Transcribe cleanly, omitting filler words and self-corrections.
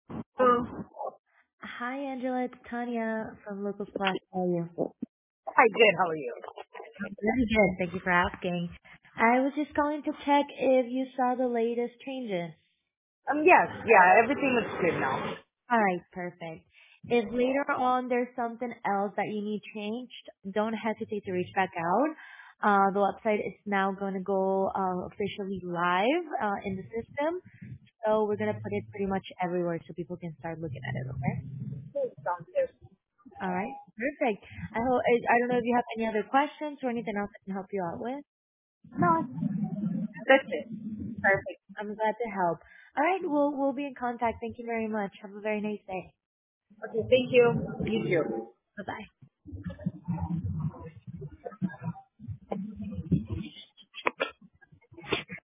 Um, Hi, Angela. It's Tanya from Local Plus. How are you? Hi, good. How are you? Very good. Thank you for asking. I was just calling to check if you saw the latest changes. Yes, yeah, everything looks good now. All right, perfect. If later on there's something else that you need changed, don't hesitate to reach back out. The website is now going to go officially live in the system, so we're going to put it pretty much everywhere so people can start looking at it. Okay. Sounds good. All right, perfect. I don't know if you have any other questions or anything else I can help you out with. No, that's it. Perfect. I'm glad to help. All right, we'll be in contact. Thank you very much. Have a very nice day. Okay, thank you. You too. Bye bye.